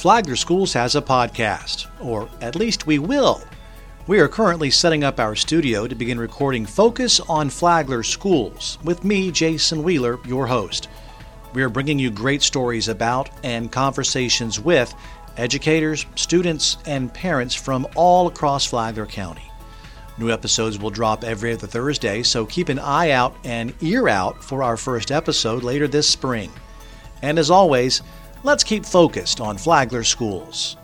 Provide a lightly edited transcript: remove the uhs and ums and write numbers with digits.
Flagler Schools has a podcast, or at least we will. We are currently setting up our studio to begin recording Focus on Flagler Schools with me, Jason Wheeler, your host. We are bringing you great stories about and conversations with educators, students, and parents from all across Flagler County. New episodes will drop every other Thursday, so keep an eye out and ear out for our first episode later this spring. And as always, let's keep focused on Flagler Schools.